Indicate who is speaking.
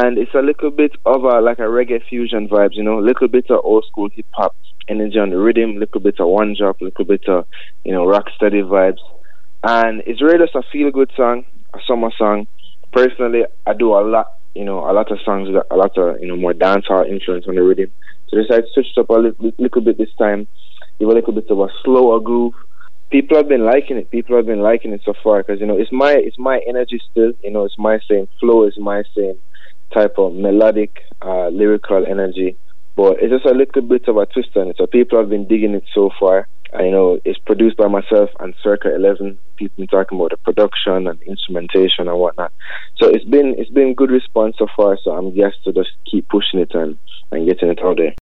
Speaker 1: and it's a little bit of a like a reggae fusion vibes, you know, a little bit of old school hip hop energy on the rhythm, little bit of one drop, little bit of, you know, rock steady vibes, and it's really just a feel good song, a summer song. Personally, I do a lot of songs with a lot of, you know, more dancehall influence on the rhythm. So I decided to switch it up a little bit this time, give a little bit of a slower groove. People have been liking it. People have been liking it so far because, you know, it's my energy still. You know, it's my same flow, it's my same type of melodic, lyrical energy. But it's just a little bit of a twist on it. So people have been digging it so far. I know it's produced by myself and Circa 11. People been talking about the production and instrumentation and whatnot. So it's been good response so far. So I'm guessed to just keep pushing it and getting it out there.